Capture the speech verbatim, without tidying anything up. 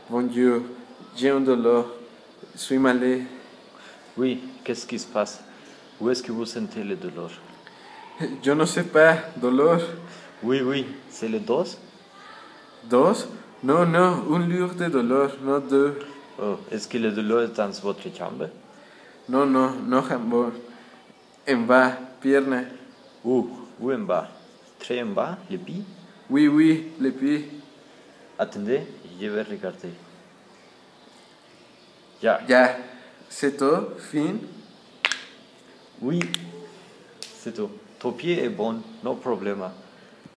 Bonjour, j'ai un douleur. Suis malade. Oui, qu'est-ce qui se passe? Où est-ce que vous sentez le douleur? Je ne sais pas, douleur. Oui, oui, c'est le dos? Dos? Non, non, une lueur de douleur, non deux. Oh, est-ce que le douleur est dans votre jambe? Non, non, non jambe. En bas, pierna. Où? Où en bas? Très en bas, le pied? Oui, oui, les pieds. Attendez, je vais regarder. Ya. Ya, c'est tout, fin. Oui, c'est tout. Ton pied est bon, no problème.